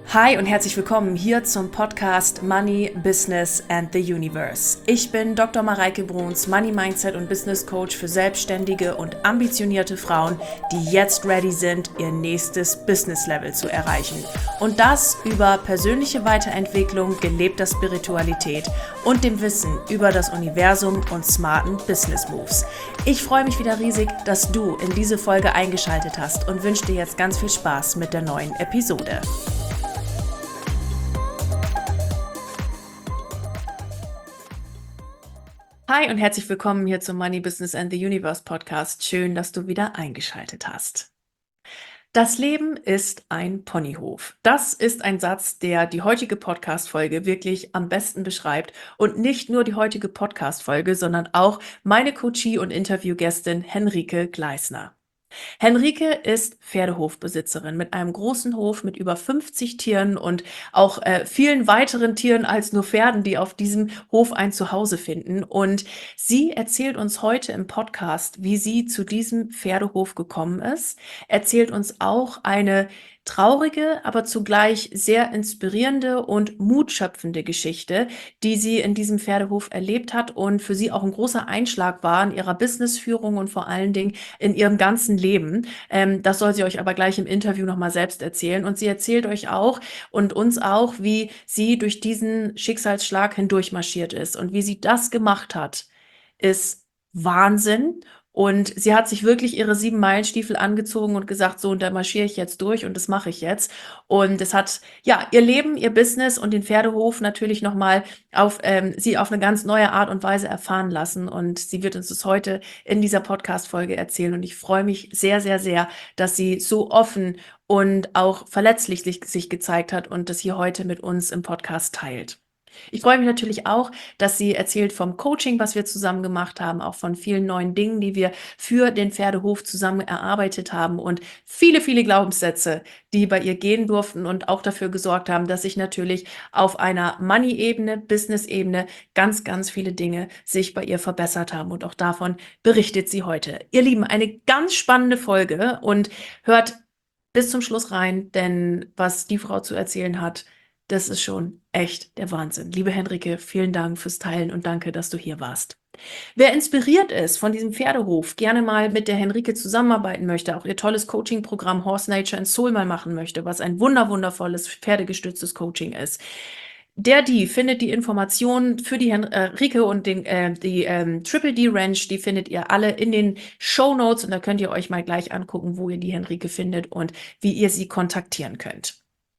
Hi und herzlich willkommen hier zum Podcast Money, Business and the Universe. Ich bin Dr. Mareike Bruns, Money Mindset und Business Coach für selbstständige und ambitionierte Frauen, die jetzt ready sind, ihr nächstes Business Level zu erreichen. Und das über persönliche Weiterentwicklung, gelebter Spiritualität und dem Wissen über das Universum und smarten Business Moves. Ich freue mich wieder riesig, dass du in diese Folge eingeschaltet hast und wünsche dir jetzt ganz viel Spaß mit der neuen Episode. Hi und herzlich willkommen hier zum Money, Business and the Universe Podcast. Schön, dass du wieder eingeschaltet hast. Das Leben ist ein Ponyhof. Das ist ein Satz, der die heutige Podcast-Folge wirklich am besten beschreibt. Und nicht nur die heutige Podcast-Folge, sondern auch meine Coachie und Interviewgästin Henrike Gleisner. Henrike ist Pferdehofbesitzerin mit einem großen Hof mit über 50 Tieren und auch vielen weiteren Tieren als nur Pferden, die auf diesem Hof ein Zuhause finden. Und sie erzählt uns heute im Podcast, wie sie zu diesem Pferdehof gekommen ist, erzählt uns auch eine traurige, aber zugleich sehr inspirierende und mutschöpfende Geschichte, die sie in diesem Pferdehof erlebt hat und für sie auch ein großer Einschlag war in ihrer Businessführung und vor allen Dingen in ihrem ganzen Leben. Das soll sie euch aber gleich im Interview nochmal selbst erzählen. Und sie erzählt euch auch und uns auch, wie sie durch diesen Schicksalsschlag hindurch marschiert ist und wie sie das gemacht hat, ist Wahnsinn. Und sie hat sich wirklich ihre 7-Meilen-Stiefel angezogen und gesagt, so, und da marschiere ich jetzt durch und das mache ich jetzt. Und es hat, ja, ihr Leben, ihr Business und den Pferdehof natürlich nochmal sie auf eine ganz neue Art und Weise erfahren lassen. Und sie wird uns das heute in dieser Podcast-Folge erzählen. Und ich freue mich sehr, sehr, sehr, dass sie so offen und auch verletzlich sich gezeigt hat und das hier heute mit uns im Podcast teilt. Ich freue mich natürlich auch, dass sie erzählt vom Coaching, was wir zusammen gemacht haben, auch von vielen neuen Dingen, die wir für den Pferdehof zusammen erarbeitet haben und viele, viele Glaubenssätze, die bei ihr gehen durften und auch dafür gesorgt haben, dass sich natürlich auf einer Money-Ebene, Business-Ebene ganz, ganz viele Dinge sich bei ihr verbessert haben. Und auch davon berichtet sie heute. Ihr Lieben, eine ganz spannende Folge und hört bis zum Schluss rein, denn was die Frau zu erzählen hat, das ist schon echt der Wahnsinn. Liebe Henrike, vielen Dank fürs Teilen und danke, dass du hier warst. Wer inspiriert ist von diesem Pferdehof, gerne mal mit der Henrike zusammenarbeiten möchte, auch ihr tolles Coaching-Programm Horse Nature and Soul mal machen möchte, was ein wundervolles pferdegestütztes Coaching ist. Die findet die Informationen für die Henrike und die Triple D Ranch, die findet ihr alle in den Shownotes und da könnt ihr euch mal gleich angucken, wo ihr die Henrike findet und wie ihr sie kontaktieren könnt.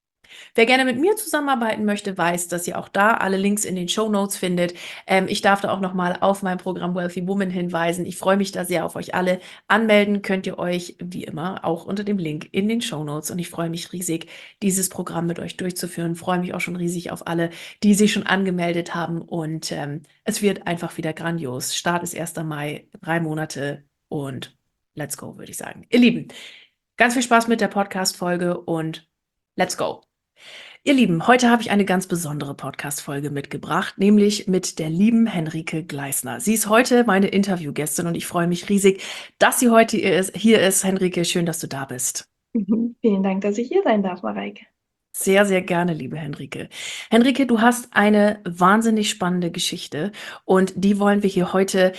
Wer gerne mit mir zusammenarbeiten möchte, weiß, dass ihr auch da alle Links in den Shownotes findet. Ich darf da auch nochmal auf mein Programm Wealthy Woman hinweisen. Ich freue mich da sehr auf euch alle. Anmelden könnt ihr euch, wie immer, auch unter dem Link in den Shownotes. Und ich freue mich riesig, dieses Programm mit euch durchzuführen. Freue mich auch schon riesig auf alle, die sich schon angemeldet haben. Und es wird einfach wieder grandios. Start ist 1. Mai, 3 Monate und let's go, würde ich sagen. Ihr Lieben, ganz viel Spaß mit der Podcast-Folge und let's go. Ihr Lieben, heute habe ich eine ganz besondere Podcast-Folge mitgebracht, nämlich mit der lieben Henrike Gleisner. Sie ist heute meine Interviewgästin und ich freue mich riesig, dass sie heute hier ist. Henrike, schön, dass du da bist. Vielen Dank, dass ich hier sein darf, Mareike. Sehr, sehr gerne, liebe Henrike. Henrike, du hast eine wahnsinnig spannende Geschichte und die wollen wir hier heute,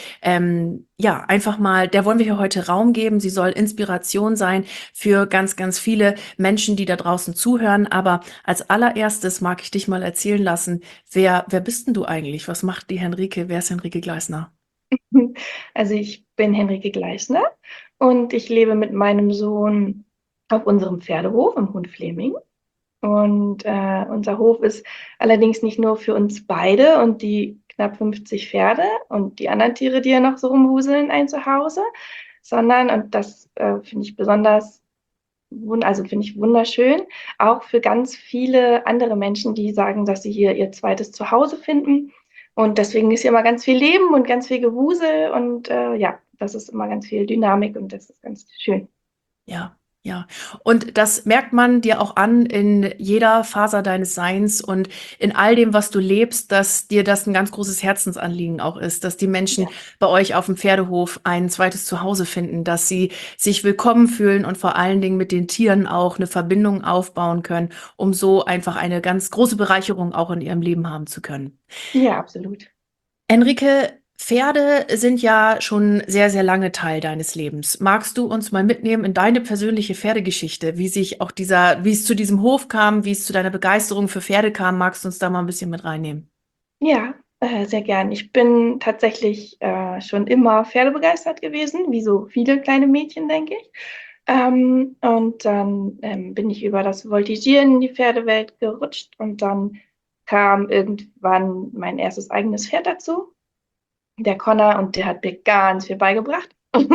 der wollen wir hier heute Raum geben. Sie soll Inspiration sein für ganz, ganz viele Menschen, die da draußen zuhören. Aber als allererstes mag ich dich mal erzählen lassen, wer bist denn du eigentlich? Was macht die Henrike? Wer ist Henrike Gleisner? Also ich bin Henrike Gleisner und ich lebe mit meinem Sohn auf unserem Pferdehof im Hohen Fleming. Und unser Hof ist allerdings nicht nur für uns beide und die knapp 50 Pferde und die anderen Tiere, die ja noch so rumwuseln, ein Zuhause, sondern, und das finde ich besonders, also finde ich wunderschön, auch für ganz viele andere Menschen, die sagen, dass sie hier ihr zweites Zuhause finden. Und deswegen ist hier immer ganz viel Leben und ganz viel Gewusel und ja, das ist immer ganz viel Dynamik und das ist ganz schön. Ja. Ja, und das merkt man dir auch an in jeder Faser deines Seins und in all dem, was du lebst, dass dir das ein ganz großes Herzensanliegen auch ist, dass die Menschen Ja, bei euch auf dem Pferdehof ein zweites Zuhause finden, dass sie sich willkommen fühlen und vor allen Dingen mit den Tieren auch eine Verbindung aufbauen können, um so einfach eine ganz große Bereicherung auch in ihrem Leben haben zu können. ja, absolut. Enrike, Pferde sind ja schon sehr, sehr lange Teil deines Lebens. Magst du uns mal mitnehmen in deine persönliche Pferdegeschichte, wie sich auch wie es zu diesem Hof kam, wie es zu deiner Begeisterung für Pferde kam? Magst du uns da mal ein bisschen mit reinnehmen? Ja, sehr gern. Ich bin tatsächlich schon immer pferdebegeistert gewesen, wie so viele kleine Mädchen, denke ich. Und dann bin ich über das Voltigieren in die Pferdewelt gerutscht und dann kam irgendwann mein erstes eigenes Pferd dazu, der Connor, und der hat mir ganz viel beigebracht.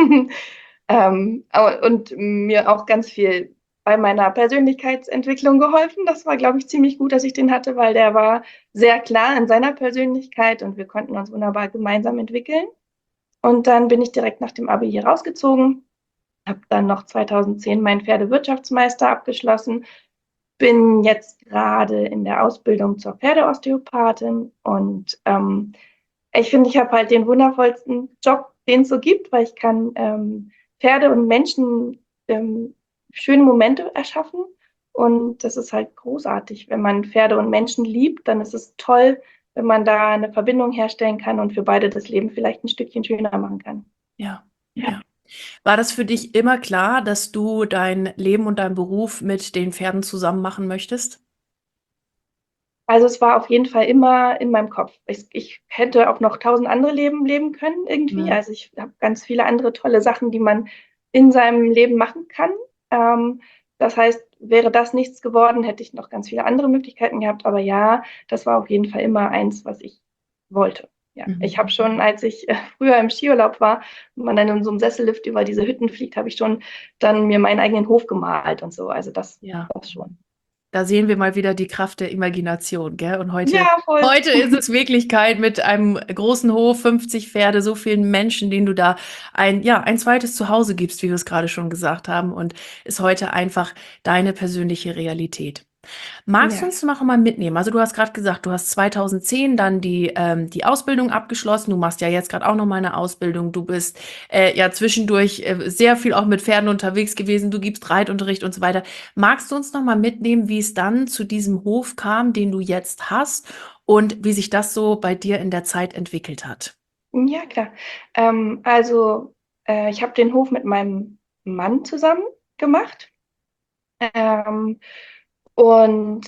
Und mir auch ganz viel bei meiner Persönlichkeitsentwicklung geholfen. Das war, glaube ich, ziemlich gut, dass ich den hatte, weil der war sehr klar in seiner Persönlichkeit und wir konnten uns wunderbar gemeinsam entwickeln. Und dann bin ich direkt nach dem Abi hier rausgezogen, habe dann noch 2010 meinen Pferdewirtschaftsmeister abgeschlossen, bin jetzt gerade in der Ausbildung zur Pferdeosteopathin und ich finde, ich habe halt den wundervollsten Job, den es so gibt, weil ich kann Pferde und Menschen schöne Momente erschaffen. Und das ist halt großartig. Wenn man Pferde und Menschen liebt, dann ist es toll, wenn man da eine Verbindung herstellen kann und für beide das Leben vielleicht ein Stückchen schöner machen kann. Ja, Ja. ja. War das für dich immer klar, dass du dein Leben und deinen Beruf mit den Pferden zusammen machen möchtest? Also es war auf jeden Fall immer in meinem Kopf. Ich hätte auch noch 1000 andere Leben leben können irgendwie. Mhm. Also ich habe ganz viele andere tolle Sachen, die man in seinem Leben machen kann. Das heißt, wäre das nichts geworden, hätte ich noch ganz viele andere Möglichkeiten gehabt. Aber ja, das war auf jeden Fall immer eins, was ich wollte. Ja, ich Mhm. habe schon, als ich früher im Skiurlaub war und man dann in so einem Sessellift über diese Hütten fliegt, habe ich schon dann mir meinen eigenen Hof gemalt und so. Also Ja. das schon. Da sehen wir mal wieder die Kraft der Imagination, gell? Und Ja, voll. heute ist es Wirklichkeit mit einem großen Hof, 50 Pferde, so vielen Menschen, denen du da ja, ein zweites Zuhause gibst, wie wir es gerade schon gesagt haben, und ist heute einfach deine persönliche Realität. Magst du Ja. uns noch mal mitnehmen? Also du hast gerade gesagt, du hast 2010 dann die Ausbildung abgeschlossen. Du machst ja jetzt gerade auch noch mal eine Ausbildung. Du bist ja zwischendurch sehr viel auch mit Pferden unterwegs gewesen. Du gibst Reitunterricht und so weiter. Magst du uns noch mal mitnehmen, wie es dann zu diesem Hof kam, den du jetzt hast und wie sich das so bei dir in der Zeit entwickelt hat? Ja, klar. Ich habe den Hof mit meinem Mann zusammen gemacht. Ähm, und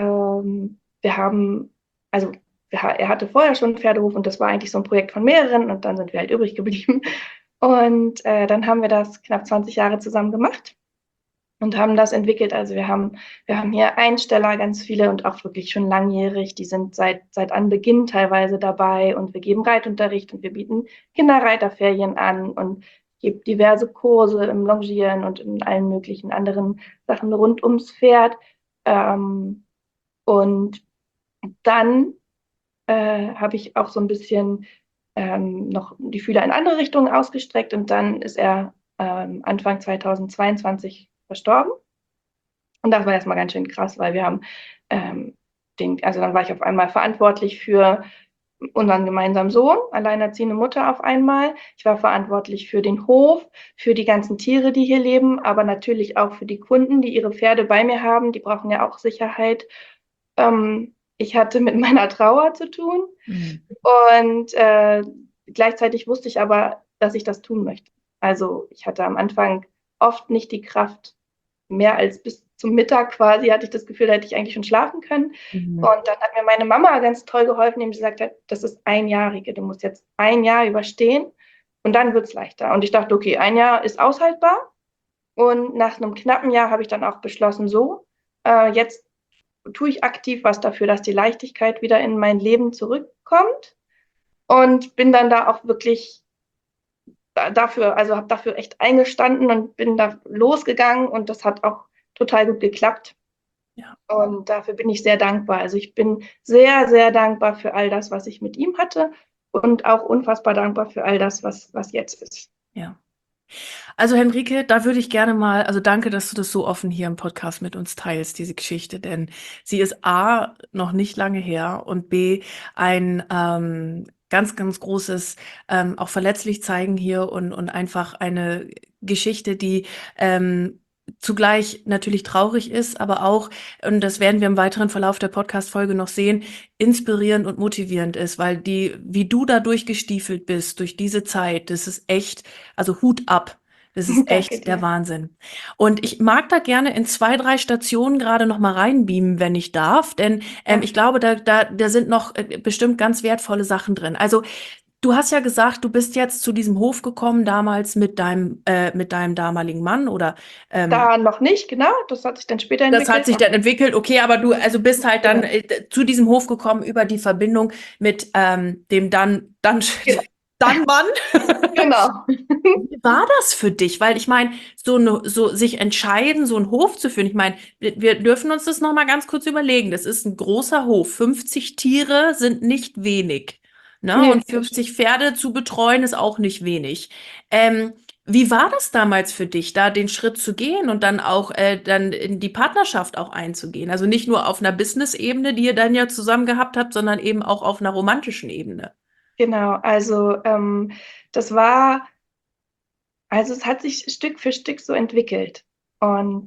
wir haben, also er hatte vorher schon einen Pferdehof und das war eigentlich so ein Projekt von mehreren und dann sind wir halt übrig geblieben. Und dann haben wir das knapp 20 Jahre zusammen gemacht und haben das entwickelt. Also wir haben hier Einsteller, ganz viele und auch wirklich schon langjährig. Die sind seit Anbeginn teilweise dabei und wir geben Reitunterricht und wir bieten Kinderreiterferien an und gibt diverse Kurse im Longieren und in allen möglichen anderen Sachen rund ums Pferd. Ähm, und dann habe ich auch so ein bisschen noch die Fühler in andere Richtungen ausgestreckt und dann ist er Anfang 2022 verstorben. Und das war erstmal ganz schön krass, weil wir haben also dann war ich auf einmal verantwortlich für unseren gemeinsamen Sohn, alleinerziehende Mutter auf einmal. Ich war verantwortlich für den Hof, für die ganzen Tiere, die hier leben, aber natürlich auch für die Kunden, die ihre Pferde bei mir haben. Die brauchen ja auch Sicherheit. Ich hatte mit meiner Trauer zu tun Mhm. und gleichzeitig wusste ich aber, dass ich das tun möchte. Also ich hatte am Anfang oft nicht die Kraft, mehr als bis zum Mittag quasi, hatte ich das Gefühl, da hätte ich eigentlich schon schlafen können. Mhm. Und dann hat mir meine Mama ganz toll geholfen, indem sie gesagt hat, das ist Einjährige, du musst jetzt ein Jahr überstehen und dann wird es leichter. Und ich dachte, okay, ein Jahr ist aushaltbar. Und nach einem knappen Jahr habe ich dann auch beschlossen, so, jetzt tue ich aktiv was dafür, dass die Leichtigkeit wieder in mein Leben zurückkommt und bin dann da auch wirklich dafür, also habe dafür echt eingestanden und bin da losgegangen und das hat auch total gut geklappt. Ja. Und dafür bin ich sehr dankbar. Also ich bin sehr, sehr dankbar für all das, was ich mit ihm hatte und auch unfassbar dankbar für all das, was jetzt ist. Ja. Also Henrike, da würde ich gerne mal, also danke, dass du das so offen hier im Podcast mit uns teilst, diese Geschichte, denn sie ist A, noch nicht lange her und B, ein ganz, ganz großes, auch verletzlich zeigen hier und einfach eine Geschichte, die zugleich natürlich traurig ist, aber auch, und das werden wir im weiteren Verlauf der Podcast-Folge noch sehen, inspirierend und motivierend ist, weil wie du da durchgestiefelt bist, durch diese Zeit, das ist echt, also Hut ab. Das ist Danke echt der dir. Wahnsinn. Und ich mag da gerne in zwei, drei Stationen gerade noch mal reinbeamen, wenn ich darf, denn Ja, ich glaube, da sind noch bestimmt ganz wertvolle Sachen drin. Also du hast ja gesagt, du bist jetzt zu diesem Hof gekommen, damals mit deinem damaligen Mann oder da noch nicht, genau. Das hat sich dann später das hat entwickelt. sich dann entwickelt, okay, aber du also bist halt dann Genau. zu diesem Hof gekommen über die Verbindung mit dem Genau. dann Mann. Genau. Wie war das für dich? Weil ich meine, so sich entscheiden, so einen Hof zu führen. Ich meine, wir dürfen uns das noch mal ganz kurz überlegen. Das ist ein großer Hof. 50 Tiere sind nicht wenig, ne? Nee, Und 50 Pferde zu betreuen ist auch nicht wenig. Wie war das damals für dich, da den Schritt zu gehen und dann auch dann in die Partnerschaft auch einzugehen? Also nicht nur auf einer Business-Ebene, die ihr dann ja zusammen gehabt habt, sondern eben auch auf einer romantischen Ebene. genau. Das war, also es hat sich Stück für Stück so entwickelt. Und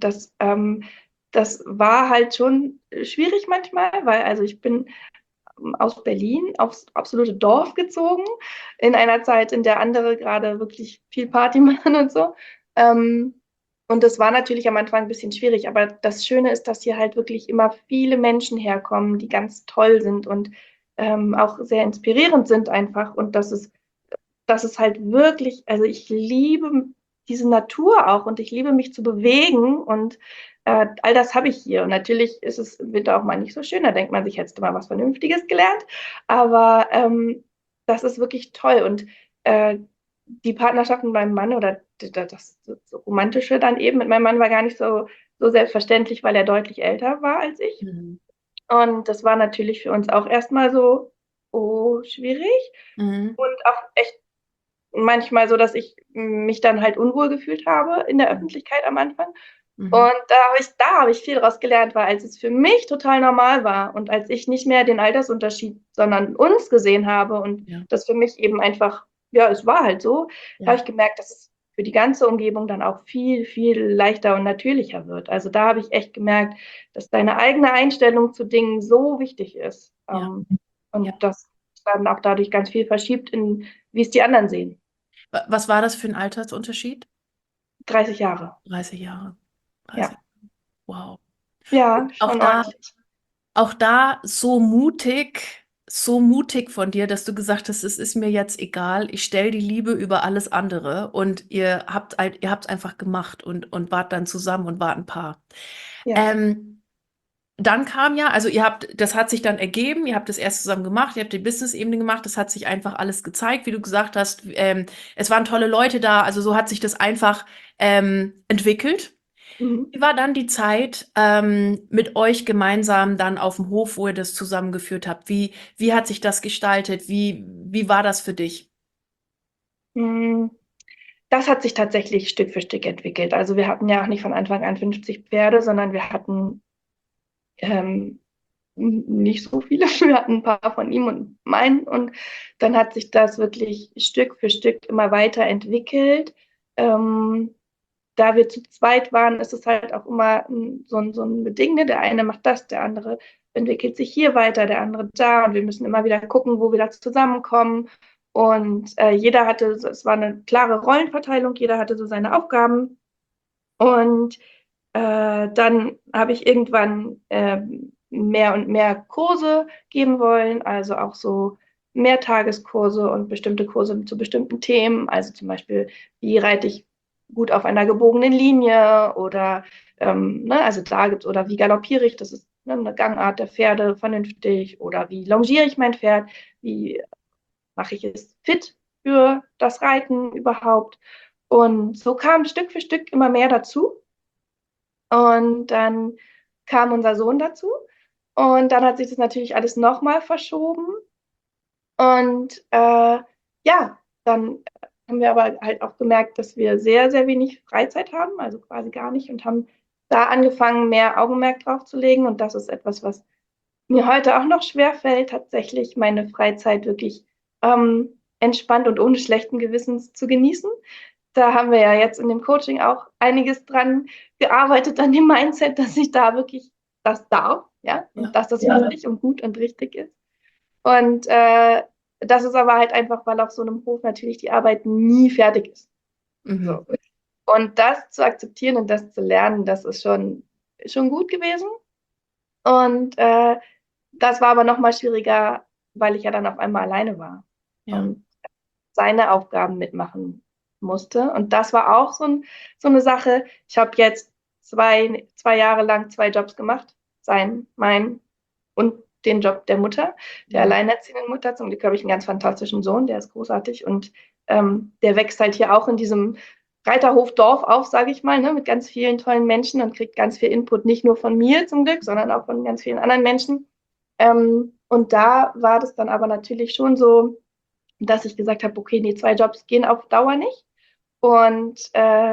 das war halt schon schwierig manchmal, weil also ich bin aus Berlin aufs absolute Dorf gezogen, in einer Zeit, in der andere gerade wirklich viel Party machen und so. Ähm, und das war natürlich am Anfang ein bisschen schwierig, aber das Schöne ist, dass hier halt wirklich immer viele Menschen herkommen, die ganz toll sind und auch sehr inspirierend sind einfach. Und das ist halt wirklich, also ich liebe diese Natur auch und ich liebe mich zu bewegen und all das habe ich hier. Und natürlich ist es im Winter auch mal nicht so schön, da denkt man sich, hättest du mal was Vernünftiges gelernt. Aber das ist wirklich toll. Und äh, die Partnerschaft mit meinem Mann oder das Romantische dann eben mit meinem Mann war gar nicht so selbstverständlich, weil er deutlich älter war als ich. Mhm. Und das war natürlich für uns auch erstmal so, oh, schwierig Mhm. und auch echt manchmal so, dass ich mich dann halt unwohl gefühlt habe in der Öffentlichkeit am Anfang. Mhm. Und da habe ich viel daraus gelernt, weil als es für mich total normal war und als ich nicht mehr den Altersunterschied, sondern uns gesehen habe und Ja, das für mich eben einfach, ja, es war halt so, habe ja, ich gemerkt, dass es für die ganze Umgebung dann auch viel, viel leichter und natürlicher wird. Also da habe ich echt gemerkt, dass deine eigene Einstellung zu Dingen so wichtig ist. ja, ja. Und das dann auch dadurch ganz viel verschiebt in, wie es die anderen sehen. Was war das für ein Altersunterschied? 30 Jahre. 30 Jahre. 30. Ja. Wow. Und Ja, schon ordentlich. auch da so mutig von dir, dass du gesagt hast, es ist mir jetzt egal, ich stelle die Liebe über alles andere und ihr habt's einfach gemacht und wart dann zusammen und wart ein Paar. Ja. Ähm, Dann kam ja, also das hat sich dann ergeben, ihr habt das erst zusammen gemacht, ihr habt die Business-Ebene gemacht, das hat sich einfach alles gezeigt, wie du gesagt hast. Es waren tolle Leute da, also so hat sich das einfach entwickelt. Mhm. Wie war dann die Zeit mit euch gemeinsam dann auf dem Hof, wo ihr das zusammengeführt habt? Wie hat sich das gestaltet? Wie war das für dich? Mm, Das hat sich tatsächlich Stück für Stück entwickelt. Also wir hatten ja auch nicht von Anfang an 50 Pferde, sondern wir hatten ähm, nicht so viele. Wir hatten ein paar von ihm und meinen. Und dann hat sich das wirklich Stück für Stück immer weiter entwickelt. Ähm, Da wir zu zweit waren, ist es halt auch immer so ein Ding, ne? Der eine macht das, der andere entwickelt sich hier weiter, der andere da und wir müssen immer wieder gucken, wo wir da zusammenkommen. Und es war eine klare Rollenverteilung, jeder hatte so seine Aufgaben. Und dann habe ich irgendwann mehr und mehr Kurse geben wollen, also auch so Mehrtageskurse und bestimmte Kurse zu bestimmten Themen, also zum Beispiel, wie reite ich gut auf einer gebogenen Linie oder ne, also da gibt's, oder wie galoppiere ich, das ist ne, eine Gangart der Pferde vernünftig, oder wie longiere ich mein Pferd, wie mache ich es fit für das Reiten überhaupt. Und so kam Stück für Stück immer mehr dazu. Und dann kam unser Sohn dazu. Und dann hat sich das natürlich alles nochmal verschoben. Und ja, dann haben wir aber halt auch gemerkt, dass wir sehr, sehr wenig Freizeit haben, also quasi gar nicht, und haben da angefangen, mehr Augenmerk drauf zu legen. Und das ist etwas, was mir heute auch noch schwer fällt, tatsächlich meine Freizeit wirklich entspannt und ohne schlechten Gewissens zu genießen. Da haben wir ja jetzt in dem Coaching auch einiges dran gearbeitet, an dem Mindset, dass ich da wirklich das darf, ja, und Ja. dass das wichtig und gut und richtig ist. Und das ist aber halt einfach, weil auf so einem Hof natürlich die Arbeit nie fertig ist. Mhm. So. Und das zu akzeptieren und das zu lernen, das ist schon gut gewesen. Und das war aber noch mal schwieriger, weil ich ja dann auf einmal alleine war Ja. und seine Aufgaben mitmachen musste. Und das war auch so eine Sache. Ich habe jetzt zwei Jahre lang zwei Jobs gemacht. Mein und den Job der Mutter, der Mhm. alleinerziehenden Mutter. Zum Glück habe ich einen ganz fantastischen Sohn, der ist großartig. Und der wächst halt hier auch in diesem Reiterhofdorf auf, sage ich mal, ne, mit ganz vielen tollen Menschen und kriegt ganz viel Input, nicht nur von mir zum Glück, sondern auch von ganz vielen anderen Menschen. Und da war das dann aber natürlich schon so, dass ich gesagt habe, okay, die zwei Jobs gehen auf Dauer nicht. Und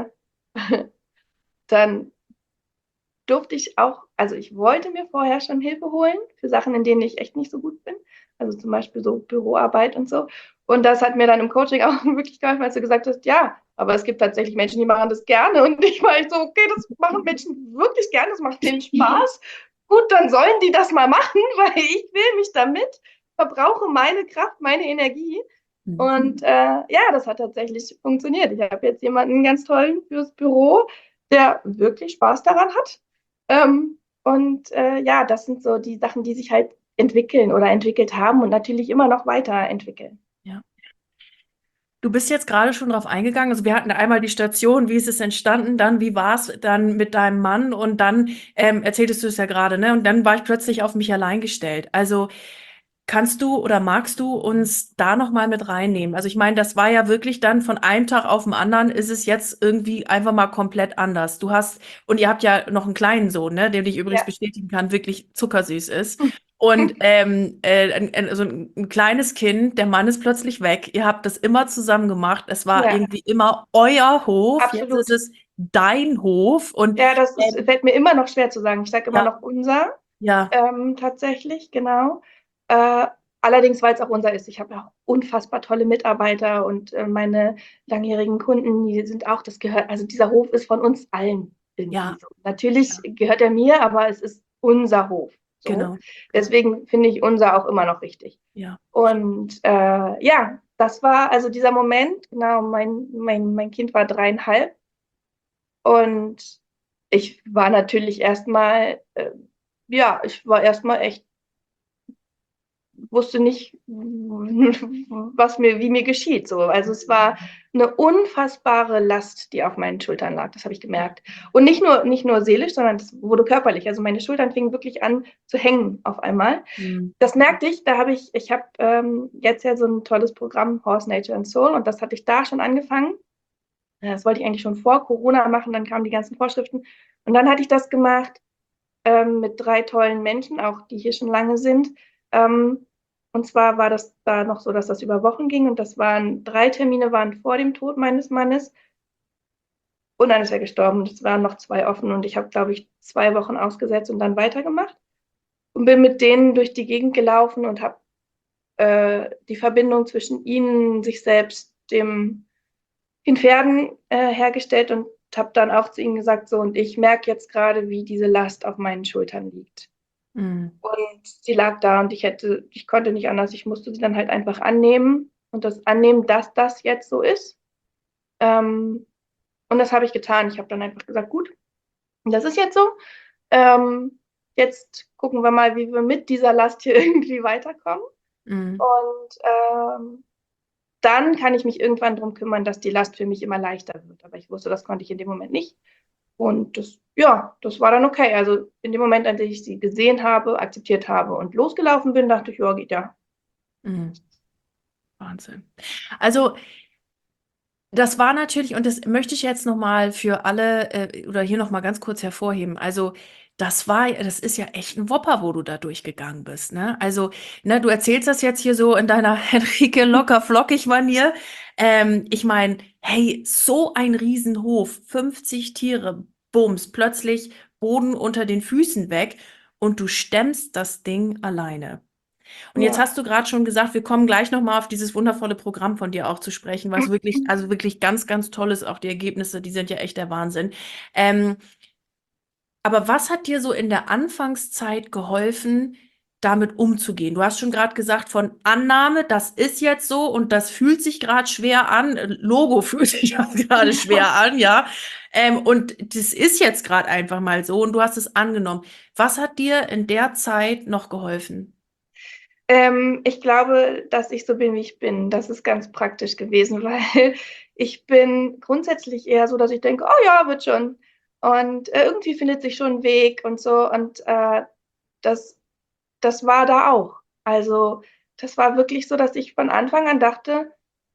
dann durfte ich auch, also ich wollte mir vorher schon Hilfe holen für Sachen, in denen ich echt nicht so gut bin. Also zum Beispiel so Büroarbeit und so. Und das hat mir dann im Coaching auch wirklich geholfen, als du gesagt hast, ja, aber es gibt tatsächlich Menschen, die machen das gerne. Und ich war halt so, okay, das machen Menschen wirklich gerne, das macht denen Spaß. Gut, dann sollen die das mal machen, weil ich will mich damit, verbrauche meine Kraft, meine Energie. Mhm. Und ja, das hat tatsächlich funktioniert. Ich habe jetzt jemanden ganz tollen fürs Büro, der wirklich Spaß daran hat. Und ja, das sind so die Sachen, die sich halt entwickeln oder entwickelt haben und natürlich immer noch weiterentwickeln. Ja. Du bist jetzt gerade schon drauf eingegangen. Also wir hatten einmal die Station, wie ist es entstanden, dann wie war es dann mit deinem Mann und dann erzähltest du es ja gerade, ne? Und dann war ich plötzlich auf mich allein gestellt. Also kannst du oder magst du uns da noch mal mit reinnehmen? Also ich meine, das war ja wirklich dann von einem Tag auf den anderen ist es jetzt irgendwie einfach mal komplett anders. Du hast, und ihr habt ja noch einen kleinen Sohn, ne, den ich übrigens Ja. bestätigen kann, wirklich zuckersüß ist. Und so ein kleines Kind, der Mann ist plötzlich weg. Ihr habt das immer zusammen gemacht. Es war Ja, irgendwie immer euer Hof. Jetzt ist absolut. es dein Hof. Und Ja, ähm, fällt mir immer noch schwer zu sagen. Ich sage immer ja, noch unser, ja, tatsächlich, genau. Äh, allerdings, weil es auch unser ist. Ich habe ja auch unfassbar tolle Mitarbeiter und meine langjährigen Kunden, die sind auch, das gehört, also dieser Hof ist von uns allen irgendwie ja, so. Natürlich ja, gehört er mir, aber es ist unser Hof. So. genau, genau, Deswegen finde ich unser auch immer noch richtig. ja. Und ja, das war also dieser Moment, genau, mein Kind war 3,5 und ich war natürlich erstmal, ja, ich war erstmal echt, wusste nicht, wie mir geschieht. So. Also es war eine unfassbare Last, die auf meinen Schultern lag. Das habe ich gemerkt. Und nicht nur seelisch, sondern das wurde körperlich. Also meine Schultern fingen wirklich an zu hängen auf einmal. Mhm. Das merkte ich, ich habe jetzt ja so ein tolles Programm Horse, Nature and Soul und das hatte ich da schon angefangen. Das wollte ich eigentlich schon vor Corona machen, dann kamen die ganzen Vorschriften. Und dann hatte ich das gemacht mit 3 tollen Menschen, auch die hier schon lange sind. Ähm, und zwar war das da noch so, dass das über Wochen ging und das waren 3 Termine waren vor dem Tod meines Mannes und dann ist er gestorben. Es waren noch 2 offen und ich habe, glaube ich, 2 Wochen ausgesetzt und dann weitergemacht und bin mit denen durch die Gegend gelaufen und habe die Verbindung zwischen ihnen, sich selbst, den Pferden hergestellt und habe dann auch zu ihnen gesagt, so, und ich merke jetzt gerade, wie diese Last auf meinen Schultern liegt. Mhm. Und sie lag da und ich konnte nicht anders. Ich musste sie dann halt einfach annehmen und das annehmen, dass das jetzt so ist. Ähm, und das habe ich getan. Ich habe dann einfach gesagt, gut, das ist jetzt so. Ähm, jetzt gucken wir mal, wie wir mit dieser Last hier irgendwie weiterkommen. Mhm. Und dann kann ich mich irgendwann darum kümmern, dass die Last für mich immer leichter wird. Aber ich wusste, das konnte ich in dem Moment nicht. Und das, ja, das war dann okay. Also in dem Moment, an dem ich sie gesehen habe, akzeptiert habe und losgelaufen bin, dachte ich, ja, geht ja. Mhm. Wahnsinn. Also das war natürlich, und das möchte ich jetzt nochmal für alle oder hier nochmal ganz kurz hervorheben. Also das ist ja echt ein Whopper, wo du da durchgegangen bist, ne? Also, ne, du erzählst das jetzt hier so in deiner Henrike locker flockig Manier. Ich meine, hey, so ein Riesenhof, 50 Tiere, Bums, plötzlich Boden unter den Füßen weg und du stemmst das Ding alleine. Und jetzt Ja. hast du gerade schon gesagt, wir kommen gleich noch mal auf dieses wundervolle Programm von dir auch zu sprechen, was wirklich, also wirklich ganz, ganz toll ist. Auch die Ergebnisse, die sind ja echt der Wahnsinn. Ähm, aber was hat dir so in der Anfangszeit geholfen, damit umzugehen? Du hast schon gerade gesagt, von Annahme, das ist jetzt so und das fühlt sich gerade schwer an. Logo fühlt sich auch gerade schwer an, ja. Und das ist jetzt gerade einfach mal so und du hast es angenommen. Was hat dir in der Zeit noch geholfen? Ich glaube, dass ich so bin, wie ich bin. Das ist ganz praktisch gewesen, weil ich bin grundsätzlich eher so, dass ich denke, oh ja, wird schon. Und irgendwie findet sich schon ein Weg und so. Und das, das war da auch. Also das war wirklich so, dass ich von Anfang an dachte,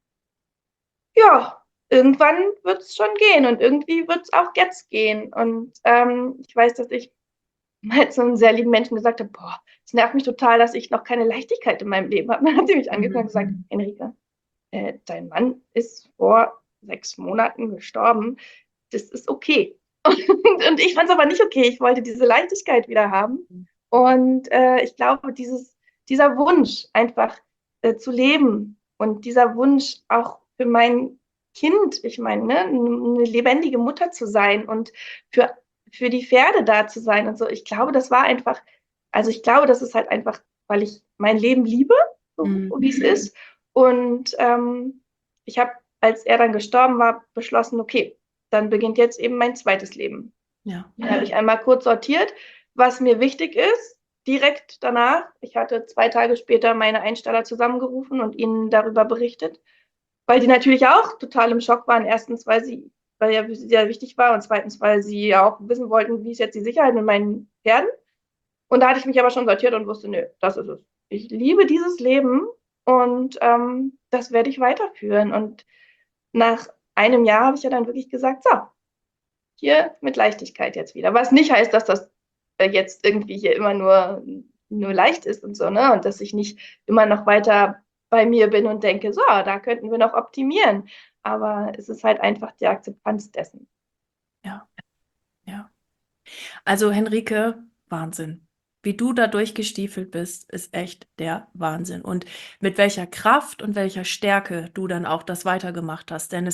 ja, irgendwann wird es schon gehen und irgendwie wird es auch jetzt gehen. Und ich weiß, dass ich mal zu einem sehr lieben Menschen gesagt habe, boah, es nervt mich total, dass ich noch keine Leichtigkeit in meinem Leben habe. Dann hat sie mich angeguckt und gesagt, Henrike, dein Mann ist vor 6 Monaten gestorben. Das ist okay. Und ich fand es aber nicht okay. Ich wollte diese Leichtigkeit wieder haben. Und ich glaube, dieser Wunsch, einfach zu leben und dieser Wunsch auch für mein Kind, ich meine, ne, eine lebendige Mutter zu sein und für, für die Pferde da zu sein und so, ich glaube, das war einfach, also ich glaube, das ist halt einfach, weil ich mein Leben liebe, so Mhm. wie es ist. Und ich habe, als er dann gestorben war, beschlossen, okay, dann beginnt jetzt eben mein zweites Leben. Ja. Dann habe ich einmal kurz sortiert, was mir wichtig ist. Direkt danach, ich hatte 2 Tage später meine Einsteller zusammengerufen und ihnen darüber berichtet, weil die natürlich auch total im Schock waren. Erstens, weil ja für sie sehr wichtig war und zweitens, weil sie ja auch wissen wollten, wie ist jetzt die Sicherheit mit meinen Pferden. Und da hatte ich mich aber schon sortiert und wusste, nö, das ist es. Ich liebe dieses Leben und das werde ich weiterführen. Und nach einem Jahr habe ich ja dann wirklich gesagt, so, hier mit Leichtigkeit jetzt wieder. Was nicht heißt, dass das jetzt irgendwie hier immer nur leicht ist und so, ne? Und dass ich nicht immer noch weiter bei mir bin und denke, so, da könnten wir noch optimieren. Aber es ist halt einfach die Akzeptanz dessen. Ja, ja. Also Henrike, Wahnsinn. Wie du da durchgestiefelt bist, ist echt der Wahnsinn. Und mit welcher Kraft und welcher Stärke du dann auch das weitergemacht hast. Denn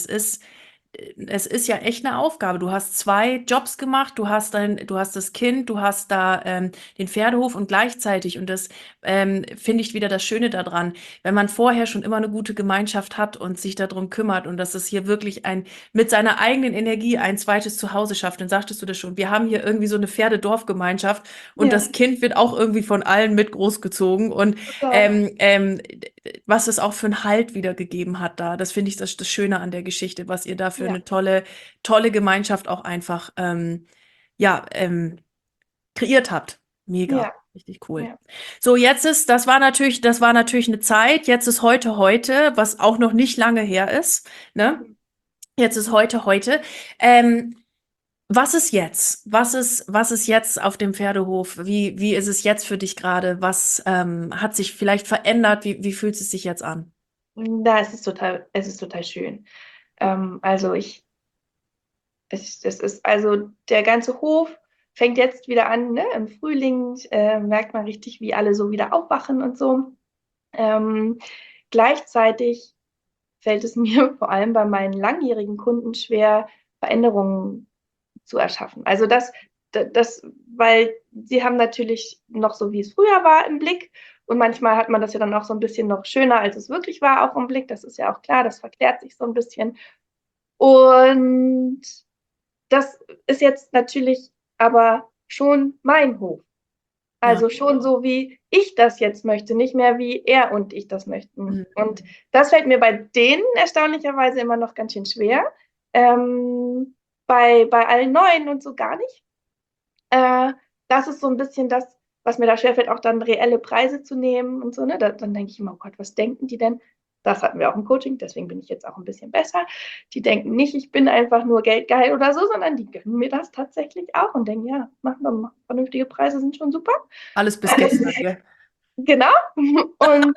es ist ja echt eine Aufgabe. Du hast 2 Jobs gemacht, du hast das Kind, du hast da den Pferdehof und gleichzeitig, und das finde ich wieder das Schöne daran, wenn man vorher schon immer eine gute Gemeinschaft hat und sich darum kümmert und dass es hier wirklich mit seiner eigenen Energie ein zweites Zuhause schafft, dann sagtest du das schon, wir haben hier irgendwie so eine Pferdedorfgemeinschaft und Ja, das Kind wird auch irgendwie von allen mit großgezogen und total. ähm, ähm, was es auch für einen Halt wiedergegeben hat da. Das finde ich das Schöne an der Geschichte, was ihr da für Ja, eine tolle Gemeinschaft auch einfach ja, kreiert habt. Mega, ja, richtig cool. ja. So, das war natürlich eine Zeit. Jetzt ist heute, was auch noch nicht lange her ist, ne? Mhm. Jetzt ist heute. Was ist jetzt? Was ist jetzt auf dem Pferdehof? Wie ist es jetzt für dich gerade? Was hat sich vielleicht verändert? Wie fühlt es sich jetzt an? Es ist total schön. Also es ist also der ganze Hof fängt jetzt wieder an, ne? Im Frühling merkt man richtig, wie alle so wieder aufwachen und so. Ähm, Gleichzeitig fällt es mir vor allem bei meinen langjährigen Kunden schwer, Veränderungen zu erschaffen. Also weil sie haben natürlich noch so, wie es früher war, im Blick. Und manchmal hat man das ja dann auch so ein bisschen noch schöner, als es wirklich war, auch im Blick. Das ist ja auch klar, das verklärt sich so ein bisschen. Und das ist jetzt natürlich aber schon mein Hof. Ja. Also schon so, wie ich das jetzt möchte, nicht mehr wie er und ich das möchten. Mhm. Und das fällt mir bei denen erstaunlicherweise immer noch ganz schön schwer. Bei allen Neuen und so gar nicht. Äh, Das ist so ein bisschen das, was mir da schwerfällt, auch dann reelle Preise zu nehmen und so. Ne? Dann denke ich immer, oh Gott, was denken die denn? Das hatten wir auch im Coaching, deswegen bin ich jetzt auch ein bisschen besser. Die denken nicht, ich bin einfach nur geldgeil oder so, sondern die gönnen mir das tatsächlich auch und denken, ja, machen wir mal. Vernünftige Preise sind schon super. Alles bis gestern, gell? Genau. Und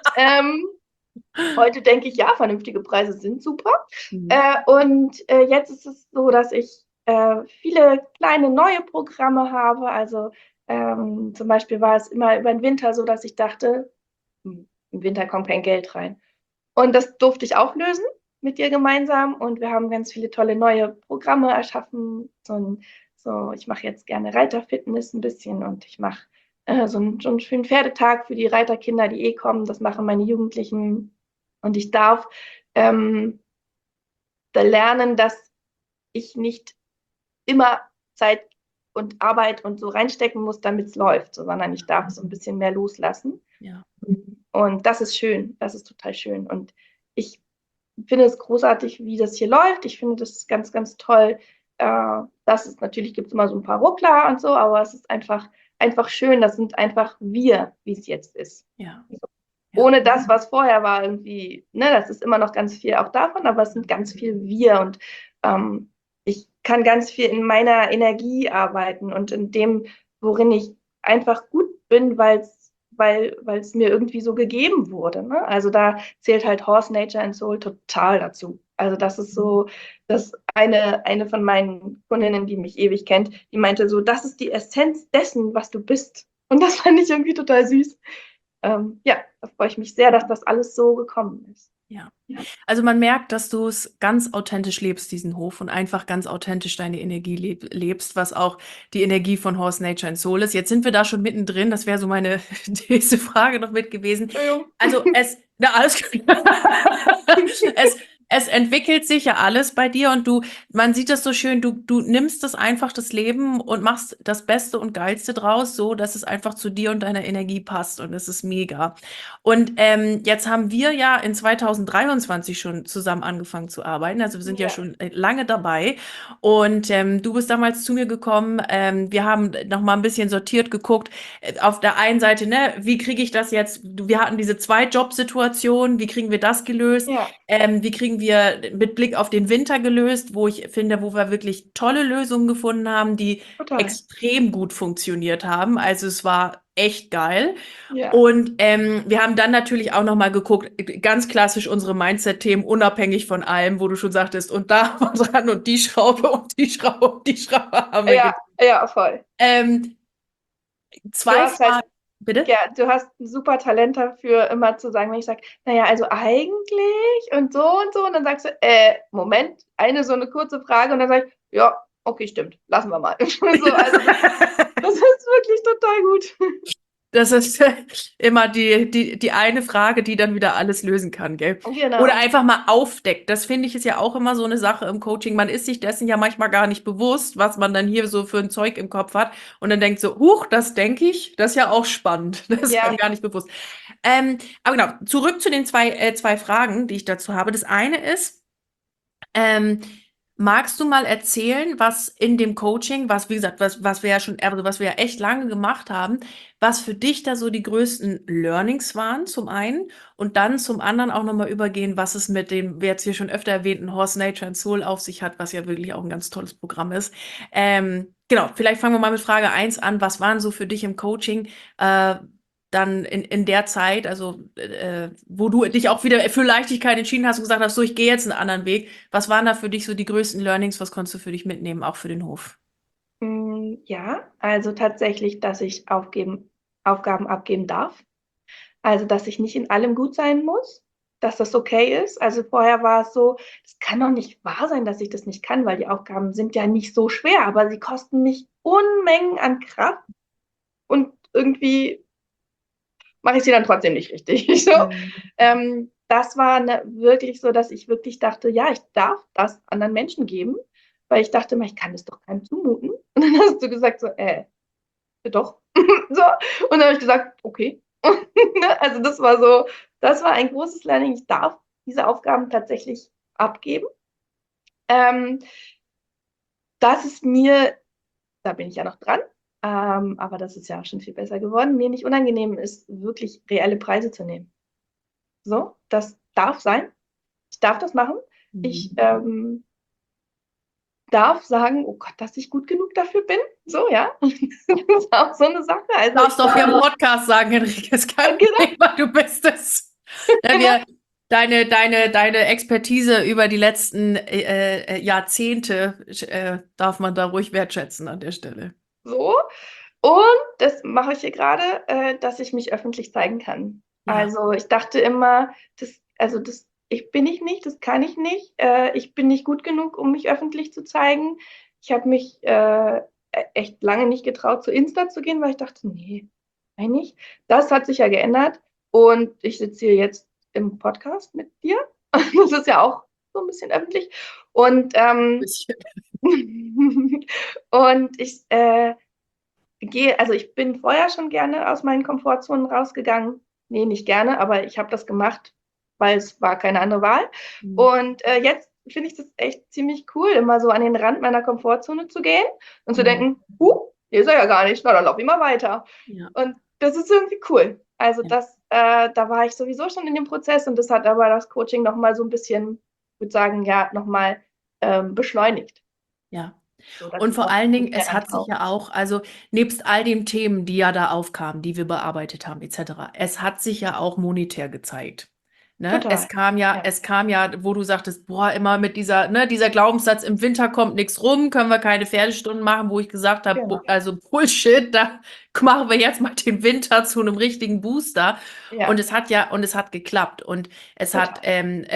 heute denke ich, ja, vernünftige Preise sind super. Mhm. Jetzt ist es so, dass ich viele kleine neue Programme habe. Also zum Beispiel war es immer über den Winter so, dass ich dachte, im Winter kommt kein Geld rein. Und das durfte ich auch lösen mit dir gemeinsam. Und wir haben ganz viele tolle neue Programme erschaffen. Ich mache jetzt gerne Reiterfitness ein bisschen und ich mache so einen schönen Pferdetag für die Reiterkinder, die kommen. Das machen meine Jugendlichen. Und ich darf ähm, da lernen, dass ich nicht immer Zeit und Arbeit und so reinstecken muss, damit es läuft, sondern ich darf so ein bisschen mehr loslassen. Ja. Und das ist schön, das ist total schön. Und ich finde es großartig, wie das hier läuft. Ich finde das ganz, ganz toll. Natürlich gibt es immer so ein paar Ruckler und so, aber es ist einfach schön. Das sind einfach wir, wie es jetzt ist. Ja. Ja. Ohne das, was vorher war, irgendwie, ne, das ist immer noch ganz viel auch davon, aber es sind ganz viel wir und ich kann ganz viel in meiner Energie arbeiten und in dem, worin ich einfach gut bin, weil es mir irgendwie so gegeben wurde. Ne? Also da zählt halt Horse Nature and Soul total dazu. Also das ist so, dass eine von meinen Kundinnen, die mich ewig kennt, die meinte so, das ist die Essenz dessen, was du bist. Und das fand ich irgendwie total süß. Ja, da freue ich mich sehr, dass das alles so gekommen ist. Ja. Ja, Also man merkt, dass du es ganz authentisch lebst, diesen Hof, und einfach ganz authentisch deine Energie lebst, was auch die Energie von Horse Nature and Soul ist. Jetzt sind wir da schon mittendrin. Das wäre so meine nächste Frage noch mit gewesen. Entschuldigung. Also alles gut. es, es entwickelt sich ja alles bei dir und man sieht das so schön, du nimmst das einfach, das Leben, und machst das Beste und Geilste draus, so dass es einfach zu dir und deiner Energie passt, und es ist mega. Und jetzt haben wir ja in 2023 schon zusammen angefangen zu arbeiten. Also wir sind ja Ja, schon lange dabei. Und du bist damals zu mir gekommen. Wir haben noch mal ein bisschen sortiert geguckt. Auf der einen Seite, ne, wie kriege ich das jetzt? Wir hatten diese Zwei-Job-Situation. Wie kriegen wir das gelöst? ja, Wie kriegen wir mit Blick auf den Winter gelöst, wo ich finde, wo wir wirklich tolle Lösungen gefunden haben, die total. extrem gut funktioniert haben. Also es war echt geil. Ja, Und wir haben dann natürlich auch noch mal geguckt, ganz klassisch unsere Mindset-Themen, unabhängig von allem, wo du schon sagtest, und da war dran und die Schraube und die Schraube und die Schraube haben wir ja, gedreht. ja, voll. Ähm, Du zwei hast halt, Fragen, bitte? ja, du hast ein super Talent dafür, immer zu sagen, wenn ich sage, naja, also eigentlich und so und so, und dann sagst du, Moment, eine so eine kurze Frage und dann sag ich, ja, okay, stimmt, lassen wir mal. So, also das ist wirklich total gut. Das ist immer die eine Frage, die dann wieder alles lösen kann, gell? Oder Genau. einfach mal aufdeckt. Das finde ich ist ja auch immer so eine Sache im Coaching. Man ist sich dessen ja manchmal gar nicht bewusst, was man dann hier so für ein Zeug im Kopf hat. Und dann denkt so, huch, das denke ich. Das ist ja auch spannend. Das ist einem Ja, gar nicht bewusst. Aber genau, zurück zu den zwei Fragen, die ich dazu habe. Das eine ist, ähm, magst du mal erzählen, was in dem Coaching, was, wie gesagt, was wir ja schon, also was wir ja echt lange gemacht haben, was für dich da so die größten Learnings waren, zum einen, und dann zum anderen auch nochmal übergehen, was es mit dem, wir jetzt hier schon öfter erwähnten Horse Nature and Soul auf sich hat, was ja wirklich auch ein ganz tolles Programm ist. Genau, vielleicht fangen wir mal mit Frage eins an. Was waren so für dich im Coaching, dann in der Zeit, also wo du dich auch wieder für Leichtigkeit entschieden hast und gesagt hast, so, ich gehe jetzt einen anderen Weg. Was waren da für dich so die größten Learnings? Was konntest du für dich mitnehmen, auch für den Hof? Ja, also tatsächlich, dass ich Aufgaben abgeben darf. Also, dass ich nicht in allem gut sein muss, dass das okay ist. Also vorher war es so, es kann doch nicht wahr sein, dass ich das nicht kann, weil die Aufgaben sind ja nicht so schwer, aber sie kosten mich Unmengen an Kraft und irgendwie mache ich sie dann trotzdem nicht richtig. So, Mhm. das war wirklich so, dass ich wirklich dachte, ja, ich darf das anderen Menschen geben, weil ich dachte immer, ich kann das doch keinem zumuten. Und dann hast du gesagt, so, doch. So. Und dann habe ich gesagt, okay. Also das war ein großes Learning. Ich darf diese Aufgaben tatsächlich abgeben. Ähm, dass es mir, da bin ich ja noch dran, aber das ist ja auch schon viel besser geworden, mir nicht unangenehm ist, wirklich reelle Preise zu nehmen. So, das darf sein. Ich darf das machen. Ich Mhm. darf sagen, oh Gott, dass ich gut genug dafür bin. So, ja. Das ist auch so eine Sache. Also Darfst doch hier im Podcast sagen, Henrike, ist kein genau, Problem, weil du bist es. Ja, genau deine Expertise über die letzten Jahrzehnte darf man da ruhig wertschätzen an der Stelle. so. Und das mache ich hier gerade, dass ich mich öffentlich zeigen kann. Ja, Also ich dachte immer, ich bin ich nicht, das kann ich nicht. Ich bin nicht gut genug, um mich öffentlich zu zeigen. Ich habe mich echt lange nicht getraut, zu Insta zu gehen, weil ich dachte, nee, eigentlich. Das hat sich ja geändert. Und ich sitze hier jetzt im Podcast mit dir. Das ist ja auch so ein bisschen öffentlich. Und, bisschen. und also ich bin vorher schon gerne aus meinen Komfortzonen rausgegangen. Nee, nicht gerne, aber ich habe das gemacht, weil es war keine andere Wahl. Mhm. Und jetzt finde ich das echt ziemlich cool, immer so an den Rand meiner Komfortzone zu gehen und zu Mhm. denken, hier ist er ja gar nicht, na dann lauf ich mal weiter. Ja, Und das ist irgendwie cool. Also ja, da war ich sowieso schon in dem Prozess und das hat aber das Coaching nochmal so ein bisschen, ich würde sagen, ja, nochmal beschleunigt, ja. so dass Und ich vor auch allen mich Dingen, mehr es hat sich rantraue. ja auch, also nebst all den Themen, die ja da aufkamen, die wir bearbeitet haben, etc., es hat sich ja auch monetär gezeigt. Ne? Total. Ja, Es kam ja, wo du sagtest, boah, immer mit dieser Glaubenssatz, im Winter kommt nichts rum, können wir keine Pferdestunden machen, wo ich gesagt habe, genau. also Bullshit, da machen wir jetzt mal den Winter zu einem richtigen Booster. Ja, Und es hat geklappt. Und total.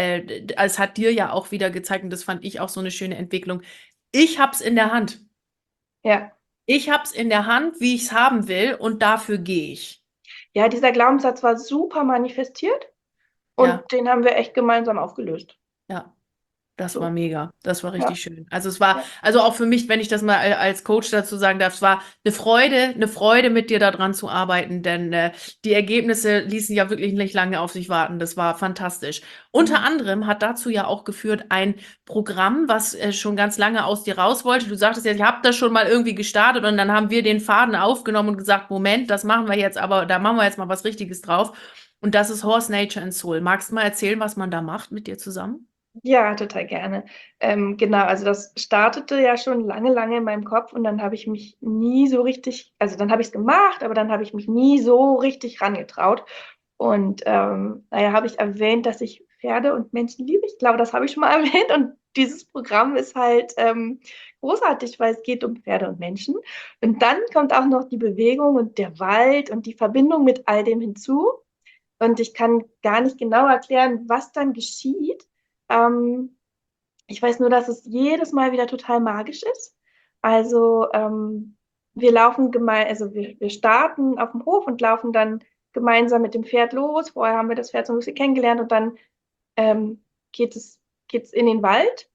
es hat dir ja auch wieder gezeigt, und das fand ich auch so eine schöne Entwicklung. Ich hab's in der Hand. Ja. Ich hab's in der Hand, wie ich's haben will, und dafür gehe ich. Ja, dieser Glaubenssatz war super manifestiert Ja, und den haben wir echt gemeinsam aufgelöst. ja. Das war So. mega. Das war Ja, richtig schön. Also es war, ja. also auch für mich, wenn ich das mal als Coach dazu sagen darf, es war eine Freude mit dir daran zu arbeiten, denn die Ergebnisse ließen ja wirklich nicht lange auf sich warten. Das war fantastisch. Unter Mhm. anderem hat dazu ja auch geführt ein Programm, was schon ganz lange aus dir raus wollte. Du sagtest ja, ich habe das schon mal irgendwie gestartet und dann haben wir den Faden aufgenommen und gesagt, Moment, das machen wir jetzt, aber da machen wir jetzt mal was Richtiges drauf. Und das ist Horse Nature and Soul. Magst du mal erzählen, was man da macht mit dir zusammen? Ja, total gerne. Genau, also das startete ja schon lange, lange in meinem Kopf und dann habe ich mich nie so richtig, also dann habe ich es gemacht, aber dann habe ich mich nie so richtig rangetraut. Und naja, habe ich erwähnt, dass ich Pferde und Menschen liebe. Ich glaube, das habe ich schon mal erwähnt. Und dieses Programm ist halt großartig, weil es geht um Pferde und Menschen. Und dann kommt auch noch die Bewegung und der Wald und die Verbindung mit all dem hinzu. Und ich kann gar nicht genau erklären, was dann geschieht. Ähm, Ich weiß nur, dass es jedes Mal wieder total magisch ist. Also wir laufen also wir starten auf dem Hof und laufen dann gemeinsam mit dem Pferd los. Vorher haben wir das Pferd so ein bisschen kennengelernt und dann ähm, geht's in den Wald.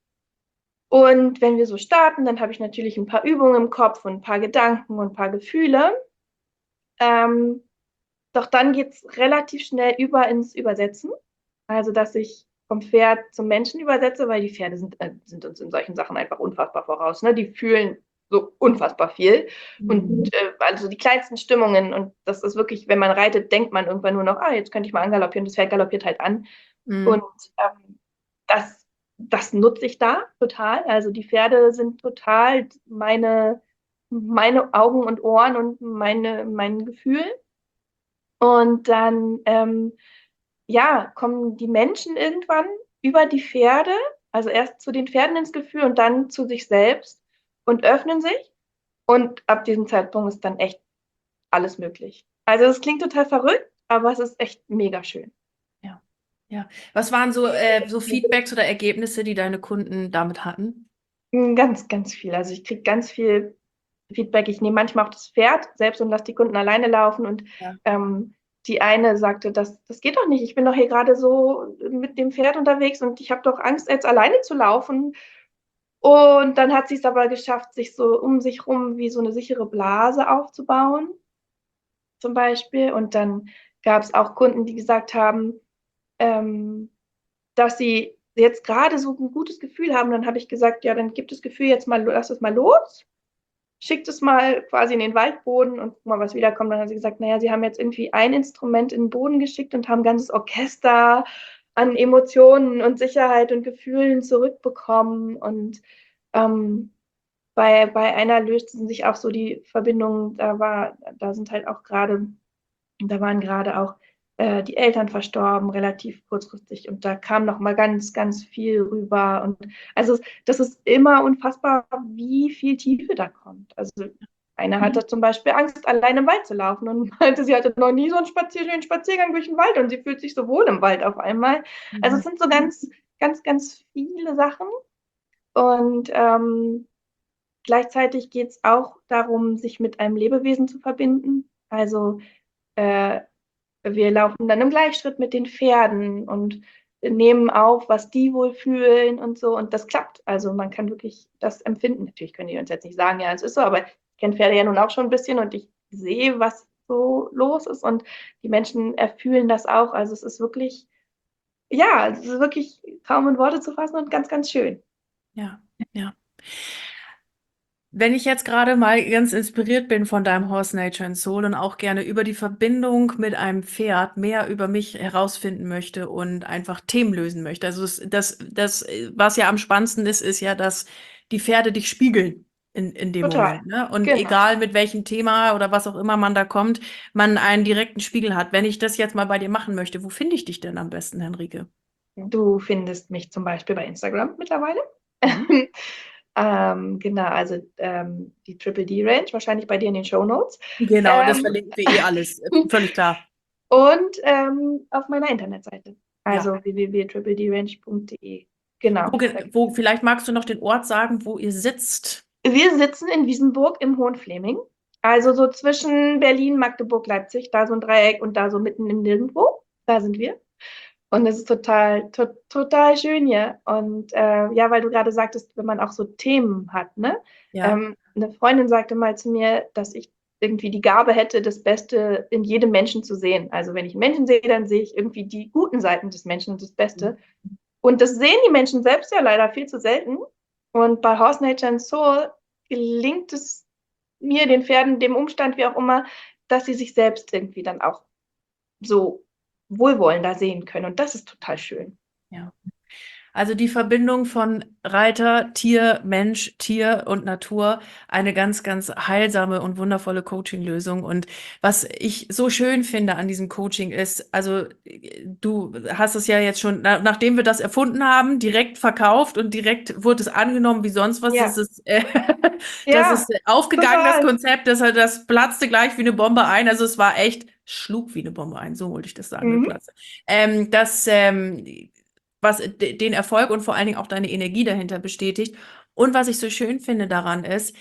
Und wenn wir so starten, dann habe ich natürlich ein paar Übungen im Kopf und ein paar Gedanken und ein paar Gefühle. Ähm, Doch dann geht's relativ schnell über ins Übersetzen. Also, dass ich vom Pferd zum Menschen übersetze, weil die Pferde sind uns in solchen Sachen einfach unfassbar voraus. Ne? Die fühlen so unfassbar viel. Und Mhm. also die kleinsten Stimmungen. Und das ist wirklich, wenn man reitet, denkt man irgendwann nur noch, jetzt könnte ich mal angaloppieren. Das Pferd galoppiert halt an. Und Mhm. das, das nutze ich da total. Also die Pferde sind total meine Augen und Ohren und mein Gefühl. Und dann ja, kommen die Menschen irgendwann über die Pferde, also erst zu den Pferden ins Gefühl und dann zu sich selbst und öffnen sich. Und ab diesem Zeitpunkt ist dann echt alles möglich. Also es klingt total verrückt, aber es ist echt mega schön. Ja, ja. Was waren so Feedbacks oder Ergebnisse, die deine Kunden damit hatten? Ganz, ganz viel. Also ich kriege ganz viel Feedback. Ich nehme manchmal auch das Pferd selbst und lasse die Kunden alleine laufen. Und Ja. die eine sagte, das geht doch nicht. Ich bin doch hier gerade so mit dem Pferd unterwegs und ich habe doch Angst, jetzt alleine zu laufen. Und dann hat sie es aber geschafft, sich so um sich rum wie so eine sichere Blase aufzubauen, zum Beispiel. Und dann gab es auch Kunden, die gesagt haben, ähm, dass sie jetzt gerade so ein gutes Gefühl haben. Dann habe ich gesagt, ja, dann gibt das Gefühl jetzt mal, lass es mal los, schickt es mal quasi in den Waldboden und guck mal, was wiederkommt. Dann haben sie gesagt, naja, sie haben jetzt irgendwie ein Instrument in den Boden geschickt und haben ein ganzes Orchester an Emotionen und Sicherheit und Gefühlen zurückbekommen. Und ähm, bei einer lösten sich auch so die Verbindungen, da sind halt auch gerade, da waren gerade auch die Eltern verstorben, relativ kurzfristig. Und da kam noch mal ganz, ganz viel rüber. Und also das ist immer unfassbar, wie viel Tiefe da kommt. Also eine hatte zum Beispiel Angst, allein im Wald zu laufen und meinte, sie hatte noch nie so einen schönen Spaziergang durch den Wald und sie fühlt sich so wohl im Wald auf einmal. Also es Mhm. sind so ganz, ganz, ganz viele Sachen. Und gleichzeitig geht es auch darum, sich mit einem Lebewesen zu verbinden. Also äh, wir laufen dann im Gleichschritt mit den Pferden und nehmen auf, was die wohl fühlen und so. Und das klappt. Also man kann wirklich das empfinden. Natürlich können die uns jetzt nicht sagen, ja, es ist so, aber ich kenne Pferde ja nun auch schon ein bisschen und ich sehe, was so los ist. Und die Menschen erfühlen das auch. Also es ist wirklich, ja, es ist wirklich kaum in Worte zu fassen und ganz, ganz schön. Ja, ja. Wenn ich jetzt gerade mal ganz inspiriert bin von deinem Horse Nature and Soul und auch gerne über die Verbindung mit einem Pferd mehr über mich herausfinden möchte und einfach Themen lösen möchte. Also was ja am spannendsten ist, ist ja, dass die Pferde dich spiegeln in dem Total. Moment, ne? Und Genau. egal mit welchem Thema oder was auch immer man da kommt, man einen direkten Spiegel hat. Wenn ich das jetzt mal bei dir machen möchte, wo finde ich dich denn am besten, Henrike? Du findest mich zum Beispiel bei Instagram mittlerweile. Mhm. Genau, also die Triple D Range, wahrscheinlich bei dir in den Show Notes. Genau, das Ähm, verlinken wir eh alles. Völlig klar. und auf meiner Internetseite, Ja. also www.tripledrange.de. Genau. Vielleicht magst du noch den Ort sagen, wo ihr sitzt. Wir sitzen in Wiesenburg im Hohenfleming, also so zwischen Berlin, Magdeburg, Leipzig, da so ein Dreieck und da so mitten im Nirgendwo. Da sind wir. Und es ist total schön hier. Und ja, weil du gerade sagtest, wenn man auch so Themen hat, ne? Ja. Eine Freundin sagte mal zu mir, dass ich irgendwie die Gabe hätte, das Beste in jedem Menschen zu sehen. Also wenn ich einen Menschen sehe, dann sehe ich irgendwie die guten Seiten des Menschen und das Beste. Und das sehen die Menschen selbst ja leider viel zu selten. Und bei Horse Nature and Soul gelingt es mir, den Pferden, dem Umstand, wie auch immer, dass sie sich selbst irgendwie dann auch so wohlwollender sehen können. Und das ist total schön. Ja. Also die Verbindung von Reiter, Tier, Mensch, Tier und Natur, eine ganz, ganz heilsame und wundervolle Coaching-Lösung. Und was ich so schön finde an diesem Coaching ist, also du hast es ja jetzt schon, nachdem wir das erfunden haben, direkt verkauft und direkt wurde es angenommen wie sonst was. Ja, Das ja, ist aufgegangen, das total. Konzept, das platzte gleich wie eine Bombe ein. Also es war echt, schlug wie eine Bombe ein, so wollte ich das sagen, mit Mhm. Platz. Das was den Erfolg und vor allen Dingen auch deine Energie dahinter bestätigt. Und was ich so schön finde daran ist,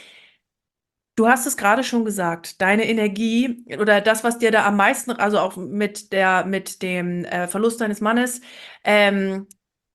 du hast es gerade schon gesagt, deine Energie oder das, was dir da am meisten, also auch mit dem Verlust deines Mannes, ähm,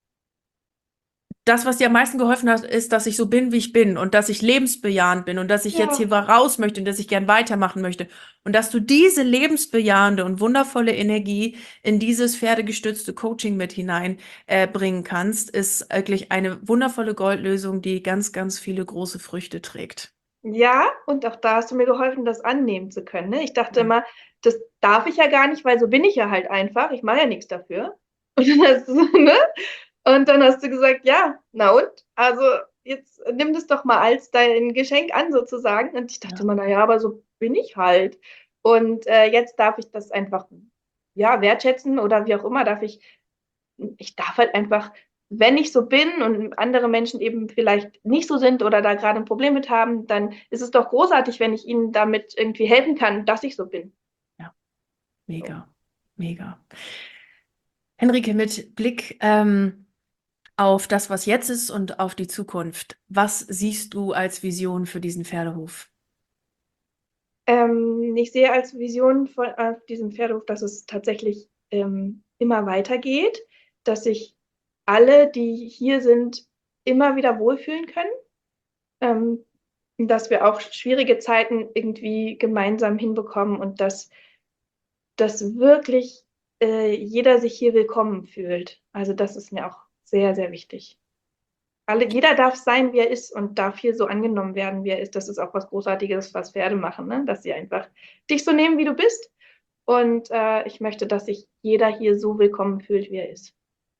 das, was dir am meisten geholfen hat, ist, dass ich so bin, wie ich bin und dass ich lebensbejahend bin und dass ich jetzt Ja, hier raus möchte und dass ich gern weitermachen möchte. Und dass du diese lebensbejahende und wundervolle Energie in dieses pferdegestützte Coaching mit hinein bringen kannst, ist wirklich eine wundervolle Goldlösung, die ganz, ganz viele große Früchte trägt. ja, und auch da hast du mir geholfen, das annehmen zu können. Ne? Ich dachte Ja. immer, das darf ich ja gar nicht, weil so bin ich ja halt einfach. Ich mache ja nichts dafür. Und dann hast du, ne? Und dann hast du gesagt, ja, na und? Also jetzt nimm das doch mal als dein Geschenk an, sozusagen. Und ich dachte Ja. immer, naja, aber so bin ich halt. Und jetzt darf ich das einfach, ja, wertschätzen oder wie auch immer, ich darf halt einfach, wenn ich so bin und andere Menschen eben vielleicht nicht so sind oder da gerade ein Problem mit haben, dann ist es doch großartig, wenn ich ihnen damit irgendwie helfen kann, dass ich so bin. Ja, So. mega, mega. Henrike, mit Blick auf das, was jetzt ist und auf die Zukunft, was siehst du als Vision für diesen Pferdehof? Ich sehe als Vision von auf diesem Pferdehof, dass es tatsächlich immer weitergeht, dass sich alle, die hier sind, immer wieder wohlfühlen können, ähm, dass wir auch schwierige Zeiten irgendwie gemeinsam hinbekommen und dass wirklich jeder sich hier willkommen fühlt. Also das ist mir auch sehr, sehr wichtig. Jeder darf sein, wie er ist und darf hier so angenommen werden, wie er ist. Das ist auch was Großartiges, was Pferde machen, ne? Dass sie einfach dich so nehmen, wie du bist. Und ich möchte, dass sich jeder hier so willkommen fühlt, wie er ist.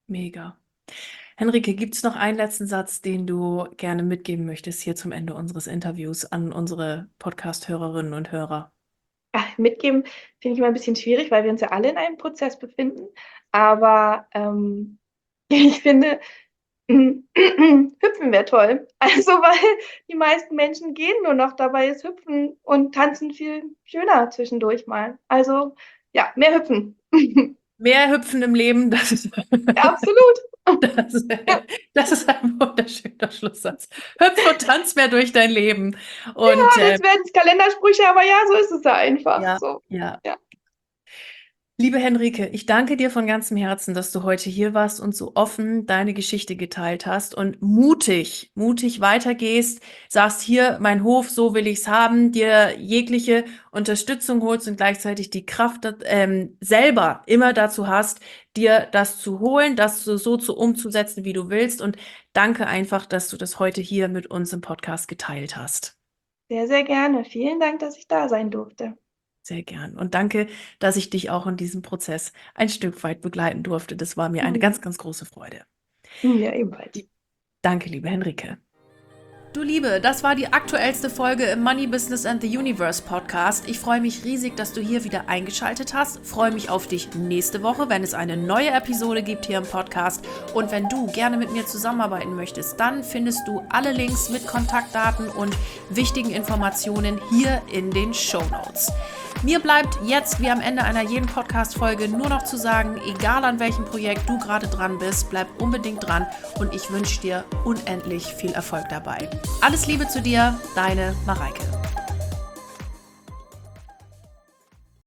Mega. Henrike, gibt es noch einen letzten Satz, den du gerne mitgeben möchtest hier zum Ende unseres Interviews an unsere Podcast-Hörerinnen und Hörer? Mitgeben finde ich immer ein bisschen schwierig, weil wir uns ja alle in einem Prozess befinden. Aber ich finde, Hüpfen wäre toll. Also, weil die meisten Menschen gehen nur noch, dabei ist Hüpfen und Tanzen viel schöner zwischendurch mal. Also, ja, mehr Hüpfen. Mehr Hüpfen im Leben, das ist, Ja, absolut. das, Ja, das ist ein wunderschöner Schlusssatz. Hüpf und tanz mehr durch dein Leben. Und das werden es Kalendersprüche, aber ja, so ist es ja einfach. ja, So. ja. Ja. Liebe Henrike, ich danke dir von ganzem Herzen, dass du heute hier warst und so offen deine Geschichte geteilt hast und mutig weitergehst, sagst, hier, mein Hof, so will ich's haben, dir jegliche Unterstützung holst und gleichzeitig die Kraft selber immer dazu hast, dir das zu holen, das so umzusetzen, wie du willst. Und danke einfach, dass du das heute hier mit uns im Podcast geteilt hast. Sehr, sehr gerne. Vielen Dank, dass ich da sein durfte. Sehr gern. Und danke, dass ich dich auch in diesem Prozess ein Stück weit begleiten durfte. Das war mir eine ganz, ganz große Freude. Ja, ebenfalls. Danke, liebe Henrike. Du Liebe, das war die aktuellste Folge im Money Business and the Universe Podcast. Ich freue mich riesig, dass du hier wieder eingeschaltet hast. Freue mich auf dich nächste Woche, wenn es eine neue Episode gibt hier im Podcast. Und wenn du gerne mit mir zusammenarbeiten möchtest, dann findest du alle Links mit Kontaktdaten und wichtigen Informationen hier in den Shownotes. Mir bleibt jetzt wie am Ende einer jeden Podcast-Folge nur noch zu sagen, egal an welchem Projekt du gerade dran bist, bleib unbedingt dran und ich wünsche dir unendlich viel Erfolg dabei. Alles Liebe zu dir, deine Mareike.